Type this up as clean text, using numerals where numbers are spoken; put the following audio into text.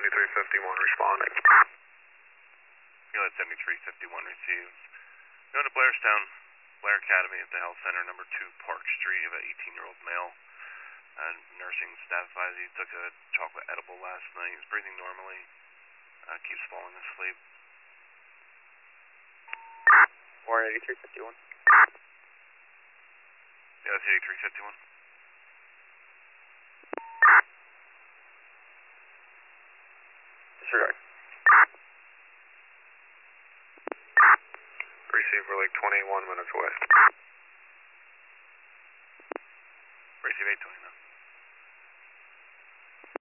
7351 responding. Unit 7351 receives. Go to Blairstown, Blair Academy at the Health Center, number 2 Park Street. You have an 18-year-old male. Nursing staff advised he took a chocolate edible last night. He's breathing normally. Keeps falling asleep. Warren 8351. Yeah, that's 8351. Disregard. Receive, we're like 21 minutes away. Receive 820.